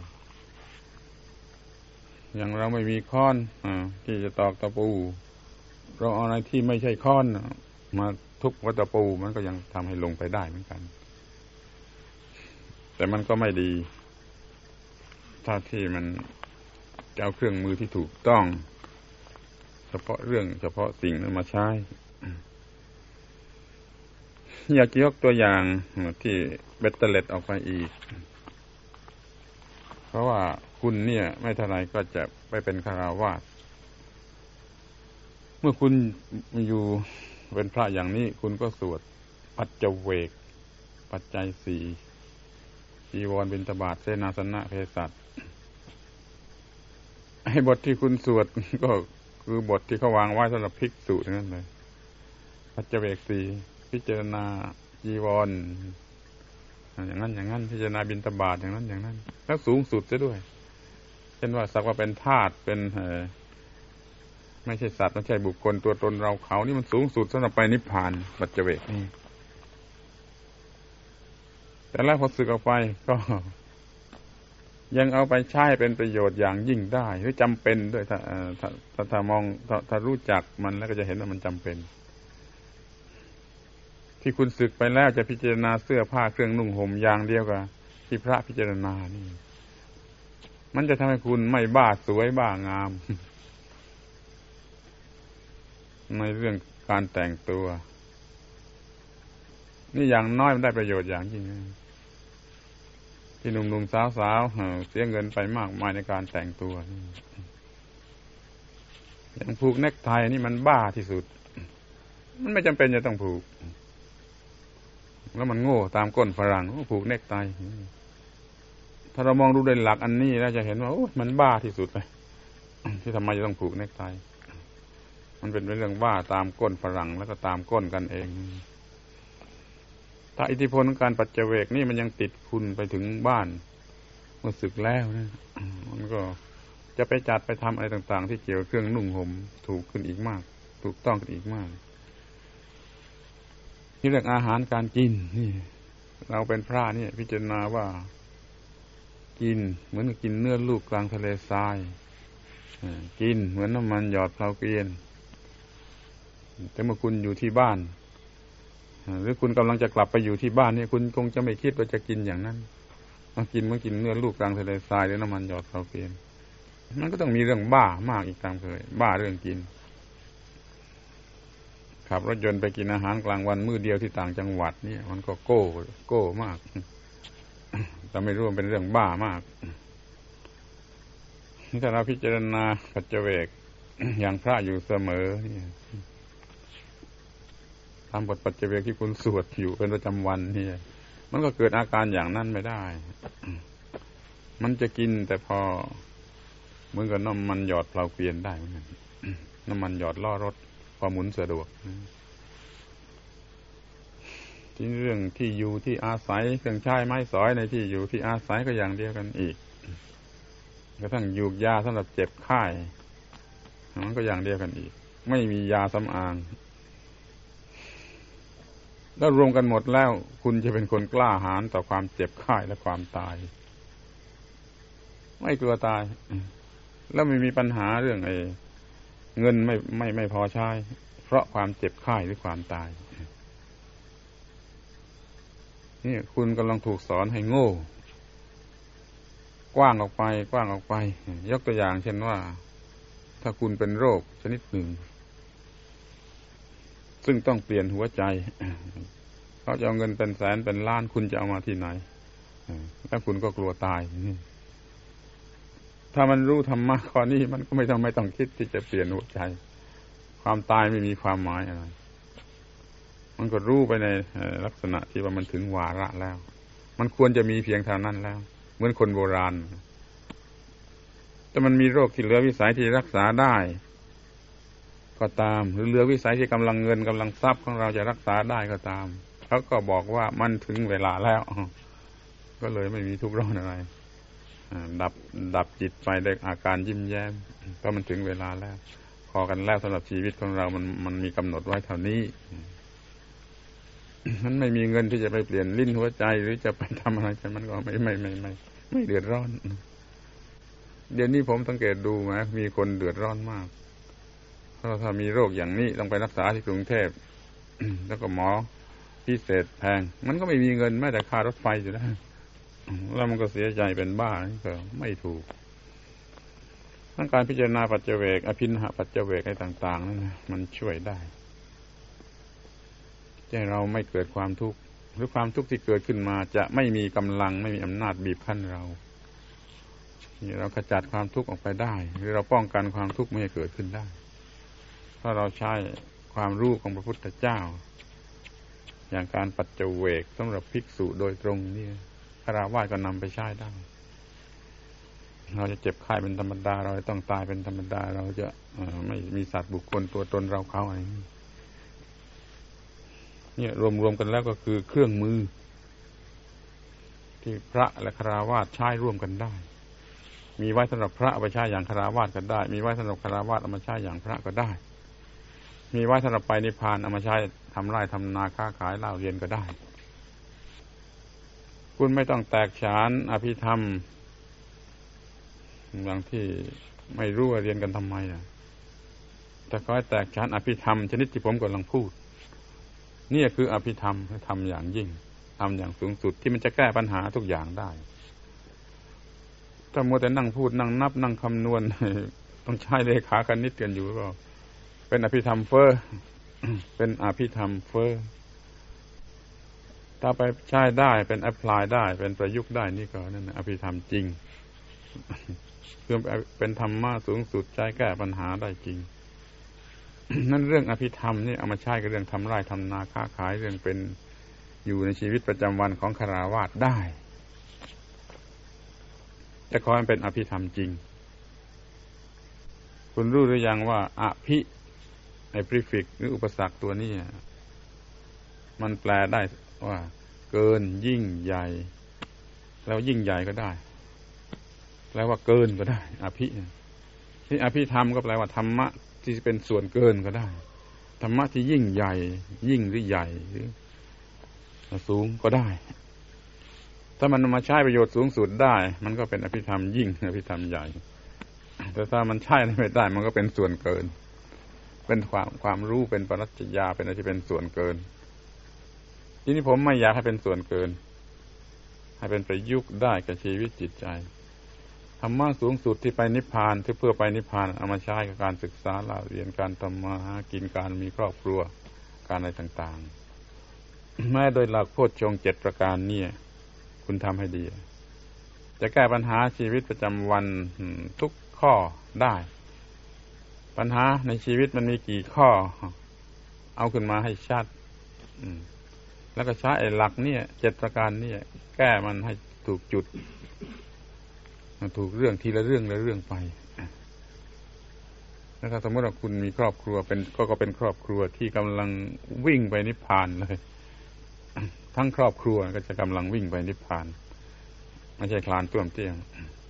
อย่างเราไม่มีค้อนที่จะตอกตะปูเราเอาอะไรที่ไม่ใช่ค้อนมาทุบวัตถุมันก็ยังทำให้ลงไปได้เหมือนกันแต่มันก็ไม่ดีถ้าที่มันจะเอาเครื่องมือที่ถูกต้องเฉพาะเรื่องเฉพาะสิ่งนั้นมาใช้อยากจะยกตัวอย่างที่เบ็ดเตล็ดออกไปอีกเพราะว่าคุณเนี่ยไม่เท่าไรก็จะไปเป็นฆราวาสเมื่อคุณอยู่เป็นพระอย่างนี้คุณก็สวดปัจจเวกปัจจัย4จีวรบิณฑบาตเสนาสนะเภสัชไอ้บทที่คุณสวดก็คือบทที่เขาวางไว้สำหรับภิกษุนั่นเลยปัจจเวก4พิจารณาจีวรอย่างนั้นพิจารณาบิณฑบาตอย่างนั้นแล้วสูงสุดซะด้วยเช่นว่าสักว่าเป็นธาตุเป็นไม่ใช่สัตว์ไม่ใช่บุคคลตัวตนเราเขานี่มันสูงสุดสำหรับไปนิพพานปัจจเวกนี่แต่แล้วพอสึกออกไปก็ยังเอาไปใช้เป็นประโยชน์อย่างยิ่งได้หรือจำเป็นด้วยถ้ามองถ้ารู้จักมันแล้วก็จะเห็นว่ามันจำเป็นที่คุณศึกไปแล้วจะพิจารณาเสื้อผ้าเครื่องนุ่งห่มอย่างเดียวกับที่พระพิจารณานี่มันจะทำให้คุณไม่บ้าสวยบ้างามในเรื่องการแต่งตัวนี่อย่างน้อยมันได้ประโยชน์อย่างยิ่งที่หนุ่มๆสาวๆเสียเงินไปมากมายในการแต่งตัวอย่างผูกเน็กไทนี่มันบ้าที่สุดมันไม่จำเป็นจะต้องผูกแล้วมันโง่ตามก้นฝรั่งผูกเน็กไทถ้าเรามองดูโดยหลักอันนี้แล้วจะเห็นว่ามันบ้าที่สุดเลยที่ทำไมจะต้องผูกเน็กไทมันเป็นเรื่องบ้าตามก้นฝรั่งแล้วก็ตามก้นกันเองถ้าอิทธิพลของการปัจเจเวกนี่มันยังติดคุณไปถึงบ้านเมื่อศึกแล้วนะมันก็จะไปจัดไปทำอะไรต่างๆที่เกี่ยวกับเครื่องนุ่งห่มถูกขึ้นอีกมากถูกต้องขึ้นอีกมากที่เรื่องอาหารการกินนี่เราเป็นพระนี่พิจารณาว่ากินเหมือนกินเนื้อลูกกลางทะเลทรายกินเหมือนน้ำมันหยอดเพลาเกวียนแต่เมื่อคุณอยู่ที่บ้านหรือคุณกำลังจะกลับไปอยู่ที่บ้านเนี่ยคุณคงจะไม่คิดว่าจะกินอย่างนั้นกินเมื่อกินเนื้อลูกกลางทะเลทรายหรือน้ำมันหยอดเพลาเกวียนมันก็ต้องมีเรื่องบ้ามากอีกตามเคยบ้าเรื่องกินขับรถยนต์ไปกินอาหารกลางวันมื้อเดียวที่ต่างจังหวัดนี่มันก็โก้มากแต่ไม่รู้ว่าเป็นเรื่องบ้ามากนี่ถ้าเราพิจารณาปัจเจเวกอย่างพระอยู่เสมอนี่ตามบทปัจเจเวกที่คุณสวดอยู่เป็นประจำวันนี่มันก็เกิดอาการอย่างนั้นไม่ได้มันจะกินแต่พอเหมือนกับน้ำมันหยอดเพลาเกวียนได้เหมือนกันน้ำมันหยอดล้อรถพอหมุนสะดวกที่เรื่องที่อยู่ที่อาศัยเครื่องใช้ไม้สอยในที่อยู่ที่อาศัยก็อย่างเดียวกันอีกกระทั่งยูกยาสำหรับเจ็บไข้มันก็อย่างเดียวกันอีกไม่มียาสำอางแล้วรวมกันหมดแล้วคุณจะเป็นคนกล้าหาญต่อความเจ็บไข้และความตายไม่กลัวตายแล้วไม่มีปัญหาเรื่องเงินไม่พอใช้เพราะความเจ็บไข้หรือความตายนี่คุณกำลังถูกสอนให้โง่กว้างออกไปยกตัวอย่างเช่นว่าถ้าคุณเป็นโรคชนิดหนึ่งซึ่งต้องเปลี่ยนหัวใจเขาจะเอาเงินเป็นแสนเป็นล้านคุณจะเอามาที่ไหนแล้วคุณก็กลัวตายถ้ามันรู้ธรรมะข้อนี้มันก็ไม่ต้องคิดที่จะเปลี่ยนหัวใจความตายไม่มีความหมายอะไรมันก็รู้ไปในลักษณะที่ว่ามันถึงวาระแล้วมันควรจะมีเพียงเท่านั้นแล้วเหมือนคนโบราณแต่มันมีโรคที่เหลือวิสัยที่รักษาได้ก็ตามหรือเหลือวิสัยที่กำลังเงินกำลังทรัพย์ของเราจะรักษาได้ก็ตามเขาก็บอกว่ามันถึงเวลาแล้วก็เลยไม่มีทุกข์ร้อนอะไรดับจิตไปด้วยอาการยิ้มแย้มเพราะมันถึงเวลาแล้วพอกันแล้วสำหรับชีวิตของเรามันมีกำหนดไว้เท่านี้มันไม่มีเงินที่จะไปเปลี่ยนลิ้นหัวใจหรือจะไปทำอะไรกันมันก็ไม่เดือดร้อนเดี๋ยวนี้ผมสังเกตดูนะมีคนเดือดร้อนมากเพราะถ้ามีโรคอย่างนี้ต้องไปรักษาที่กรุงเทพ แล้วก็หมอพิเศษแพงมันก็ไม่มีเงินแม้แต่ค่ารถไฟอยู่แล้วแล้วมันก็เสียใจเป็นบ้าก็ไม่ถูกทั้งการพิจารณาปัจเจเวกอภินหปัจเจเวกอะไรต่างๆนั่นนะมันช่วยได้ให้เราไม่เกิดความทุกข์หรือความทุกข์ที่เกิดขึ้นมาจะไม่มีกำลังไม่มีอำนาจบีบคั้นเราเราขจัดความทุกข์ออกไปได้หรือเราป้องกันความทุกข์ไม่ให้เกิดขึ้นได้ถ้าเราใช้ความรู้ของพระพุทธเจ้าอย่างการปัจเจเวกสำหรับภิกษุโดยตรงนี่ฆราวาสก็นำไปใช้ได้เราจะเจ็บไข้เป็นธรรมดาเราต้องตายเป็นธรรมดาเราจะไม่มีสัตว์บุคคลตัวตนเราเขาอะไรนี่รวมกันแล้วก็คือเครื่องมือที่พระและฆราวาสใช้ร่วมกันได้มีไว้สำหรับพระเอาไปใช้อย่างฆราวาสก็ได้มีไว้สำหรับฆราวาสเอามาใช้อย่างพระก็ได้มีไว้สำหรับไปนิพพานเอามาใช้ทำไร่ทำนาค้าขายเล่าเรียนก็ได้คุณไม่ต้องแตกฉานอภิธรรมบางที่ไม่รู้ว่าเรียนกันทำไมแต่ขอให้แตกฉานอภิธรรมชนิดที่ผมกำลังพูดนี่คืออภิธรรมทำอย่างยิ่งทำอย่างสูงสุดที่มันจะแก้ปัญหาทุกอย่างได้ถ้ามัวแต่นั่งพูดนั่งนับนั่งคำนวณต้องใช้เลขาคณิตกันอยู่ก็เป็นอภิธรรมเฟ้อเป็นอภิธรรมเฟ้อถ้าไปใช้ได้เป็นแอพพลายได้เป็นประยุกต์ได้นี่ก็นั่นอภิธรรมจริงคือเป็นธรรมะสูงสุดใช้แก้ปัญหาได้จริงนั่นเรื่องอภิธรรมนี่เอามาใช้กับเรื่องทำไร่ทำนาค้าขายเรื่องเป็นอยู่ในชีวิตประจำวันของฆราวาสได้จะขอให้เป็นอภิธรรมจริงคุณรู้หรือยังว่าอภิไอ้ prefix หรืออุปสรรคตัวนี้มันแปลได้ว่าเกินยิ่งใหญ่แล้วยิ่งใหญ่ก็ได้แปลว่าเกินก็ได้อภิที่อภิธรรมก็แปลว่าธรรมะที่เป็นส่วนเกินก็ได้ธรรมะที่ยิ่งใหญ่ยิ่งหรือใหญ่หรือสูงก็ได้ถ้ามันมาใช้ประโยชน์สูงสุดได้มันก็เป็นอภิธรรมยิ่งอภิธรรมใหญ่แต่ถ้ามันใช้ไม่ได้มันก็เป็นส่วนเกินเป็นความรู้เป็นปรัชญาเป็นอะไรที่เป็นส่วนเกินทีนี้ผมไม่อยากให้เป็นส่วนเกินให้เป็นประยุกต์ได้กับชีวิตจิตใจธรรมะสูงสุดที่ไปนิพพานที่เพื่อไปนิพพานเอามาใช้กับการศึกษาเรียนการทำมาหากินการมีครอบครัวการอะไรต่างๆแม้โดยหลักโพชฌงค์7ประการนี้คุณทำให้ดีจะแก้ปัญหาชีวิตประจำวันทุกข้อได้ปัญหาในชีวิตมันมีกี่ข้อเอาขึ้นมาให้ชัดแล้วก็ใช้ไอ้หลักเนี่ย7ประการนี่แก้มันให้ถูกจุดถูกเรื่องทีละเรื่องละเรื่องไปแล้วถ้าสมมติว่าคุณมีครอบครัวเป็นก็เป็นครอบครัวที่กำลังวิ่งไปนิพพานเลยทั้งครอบครัวก็จะกำลังวิ่งไปนิพพานไม่ใช่คลานต้วมเตี้ยม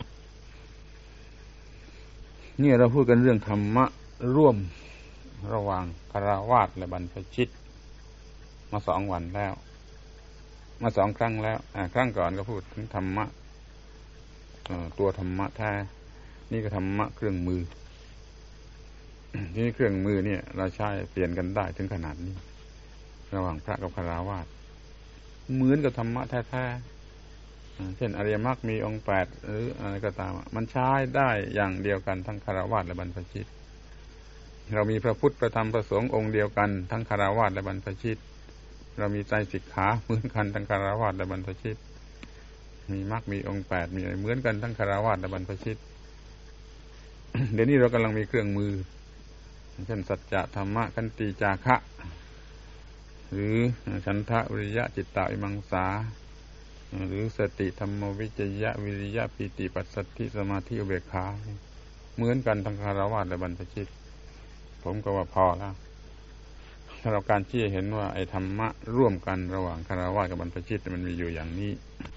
นี่เราพูดกันเรื่องธรรมะร่วมระหว่างฆราวาสและบรรพชิตมา2 วันแล้วมา2 ครั้งแล้วครั้งก่อนก็พูดถึงธรรมะตัวธรรมะแท้นี่ก็ธรรมะเครื่องมือที่เครื่องมือเนี่ยเราใช้เปลี่ยนกันได้ถึงขนาดนี้ระหว่างพระกับฆราวาสเหมือนกับธรรมะแท้ๆเช่นอริยมรรคมีองค์8หรืออะไรก็ตามมันใช้ได้อย่างเดียวกันทั้งฆราวาสและบรรพชิตเรามีพระพุทธพระธรรมพระสงฆ์องค์เดียวกันทั้งฆราวาสและบรรพชิตเรามีไตรสิกขาเหมือนกันทั้งฆราวาสและบรรพชิตมีมรรคมีองค์8มีอะไรเหมือนกันทั้งฆราวาสและบรรพชิต เดี๋ยวนี้เรากำลังมีเครื่องมือเช่นสัจจะธรรมะขันติจาคะหรือฉันทะวิริยะจิตตะวิมังสาหรือสติธรรมวิจยะวิริยะปีติปัสสัทธิสมาธิอุเบกขาเหมือนกันทั้งฆราวาสและบรรพชิตผมก็ว่าพอแล้วถ้าเราการชี้เห็นว่าไอ้ธรรมะร่วมกันระหว่างฆราวาสกับบรรพชิตมันมีอยู่อย่างนี้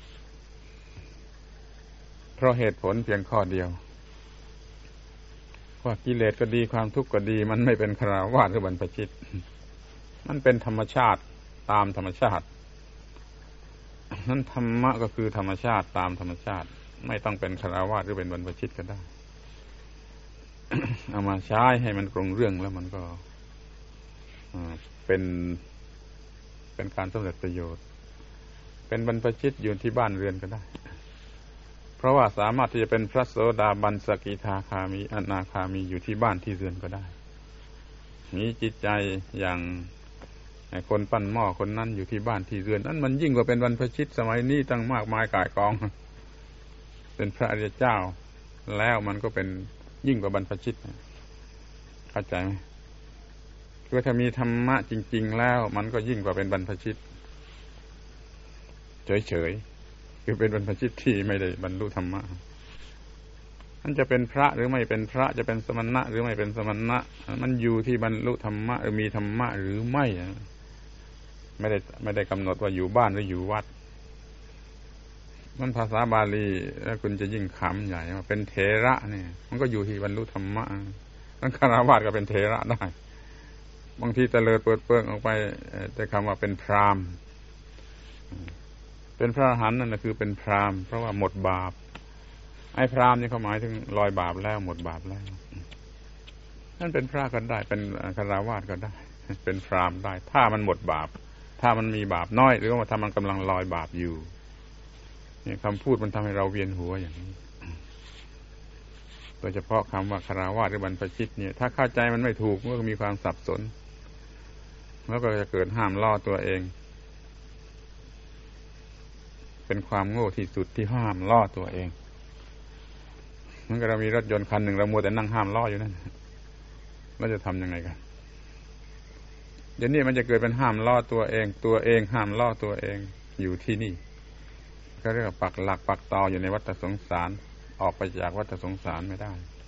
เพราะเหตุผลเพียงข้อเดียวว่ากิเลสก็ดีความทุกข์ก็ดีมันไม่เป็นฆราวาสหรือบรรพชิตมันเป็นธรรมชาติตามธรรมชาตินั้นธรรมะก็คือธรรมชาติตามธรรมชาติไม่ต้องเป็นฆราวาสหรือเป็นบรรพชิตก็ได้ เอามาใช้ให้มันตรงเรื่องแล้วมันก็เป็นการสำเร็จประโยชน์เป็นบรรพชิตอยู่ที่บ้านเรือนก็ได้เพราะว่าสามารถที่จะเป็นพระโสดาบันสกิทาคามีอนาคามีอยู่ที่บ้านที่เรือนก็ได้มีจิตใจอย่างคนปั้นหม้อคนนั้นอยู่ที่บ้านที่เรือนนั้นมันยิ่งกว่าเป็นบรรพชิตสมัยนี้ตั้งมากมายก่ายกองเป็นพระอริยเจ้าแล้วมันก็เป็นยิ่งกว่าบรรพชิตเข้าใจไหมคือถ้ามีธรรมะจริงๆแล้วมันก็ยิ่งกว่าเป็นบรรพชิตเฉยๆคือเป็นบรรพชิตที่ไม่ได้บรรลุธรรมะมันจะเป็นพระหรือไม่เป็นพระจะเป็นสมณะหรือไม่เป็นสมณะมันอยู่ที่บรรลุธรรมะหรือมีธรรมะหรือไม่ได้กำหนดว่าอยู่บ้านหรืออยู่วัดมันภาษาบาลีแล้วคุณจะยิ่งขำใหญ่ว่าเป็นเถระเนี่ยมันก็อยู่ที่บรรลุธรรมะทั้งฆราวาสก็เป็นเถระได้บางทีเตลิดเปิดเปิงออกไปแต่คำว่าเป็นพราหมณ์เป็นพระอรหันต์นั่นคือเป็นพราหมณ์เพราะว่าหมดบาปไอ้พราหมณ์นี่เขาหมายถึงลอยบาปแล้วหมดบาปแล้วนั่นเป็นพระก็ได้เป็นฆราวาสก็ได้เป็นพราหมณ์ได้ถ้ามันหมดบาปถ้ามันมีบาปน้อยหรือว่าถ้ามันกำลังลอยบาปอยู่นี่คำพูดมันทำให้เราเวียนหัวอย่างนี้โดยเฉพาะคำว่าฆราวาสหรือบรรพชิตเนี่ยถ้าเข้าใจมันไม่ถูกมันก็มีความสับสนแล้วก็จะเกิดห้ามล่อตัวเองเป็นความโง่ที่สุดที่ห้ามล่อตัวเองเหมือนกับเรามีรถยนต์คันหนึ่งเรามัวแต่นั่งห้ามล่ออยู่นั่นเราจะทำยังไงกันเดี๋ยวนี้มันจะเกิดเป็นห้ามล่อตัวเองตัวเองห้ามล่อตัวเองอยู่ที่นี่ก็เรียกว่าปักหลักปักตออยู่ในวัฏสงสารออกไปจากวัฏสงสารไม่ได้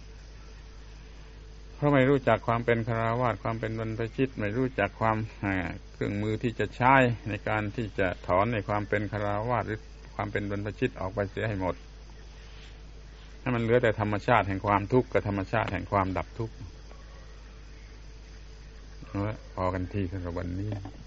เพราะไม่รู้จักความเป็นฆราวาสความเป็นบรรพชิตไม่รู้จักความเครื่องมือที่จะใช้ในการที่จะถอนในความเป็นฆราวาสหรือความเป็นบรรพชิตออกไปเสียให้หมดให้มันเหลือแต่ธรรมชาติแห่งความทุกข์กับธรรมชาติแห่งความดับทุกข์พอกันทีสำหรับวันนี้